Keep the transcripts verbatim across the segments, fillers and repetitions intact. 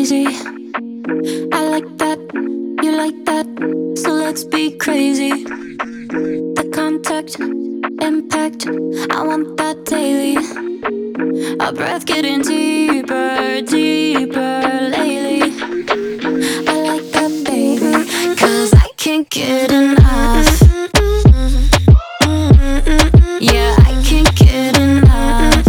crazy. I like that, you like that, so let's be crazy. The contact, impact, I want that daily. Our breath getting deeper, deeper lately. I like that, baby, 'cause I can't get enough. Yeah, I can't get enough.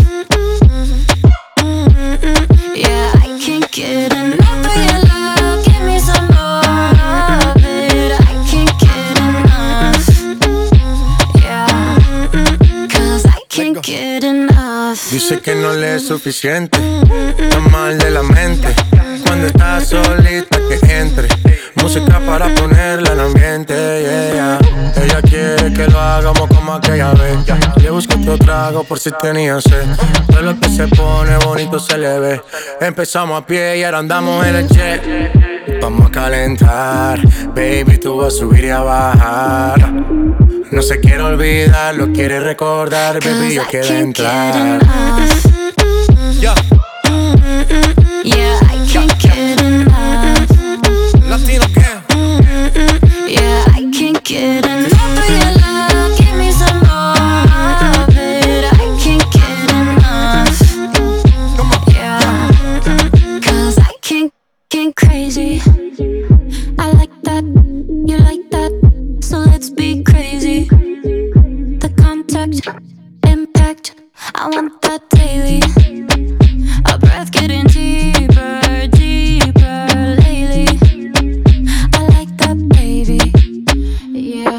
Yeah, I can't get enough of your love. Give me some more of it. I can't get enough. Yeah, 'cause I can't get enough. Dice que no le es suficiente, está mal de la mente. Cuando estás solita que entre música para ponerla en ambiente, yeah. Ella quiere que lo hagamos como aquella vez. Le busco otro trago por si tenía sed. Todo lo que se pone bonito se le ve. Empezamos a pie y ahora andamos en el jet. Vamos a calentar, baby, tú vas a subir y a bajar. No se quiere olvidar, lo quiere recordar, baby, yo quiero entrar. Yeah. Yeah, I can't get enough. Latino gang. Yeah, I can't get enough of your love. Give me some more of it. I can't get enough. Yeah, 'cause I can't get crazy. I like that, you like that, so let's be crazy. The contact, impact, I want that daily. Our breath getting deeper, deeper lately. I like that, baby. Yeah.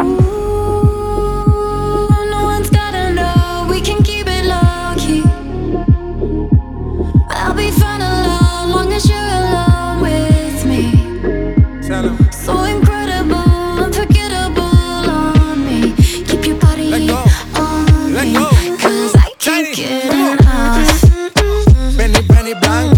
Ooh, no one's gotta know. We can keep it low key. I'll be fine alone, long as you're alone with me. So incredible, unforgettable on me. Keep your body on me, 'cause I can't get enough. Benny, Benny Blanco.